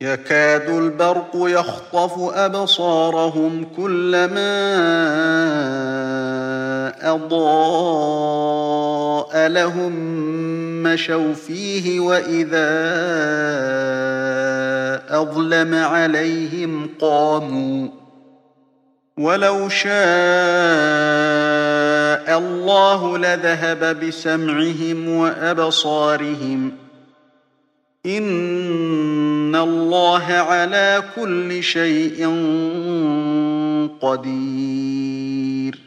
يكاد البرق يخطف أبصارهم كلما أضاء لهم مشوا فيه وإذا أظلم عليهم قاموا ولو شاء الله لذهب بسمعهم وأبصارهم إن الله على كل شيء قدير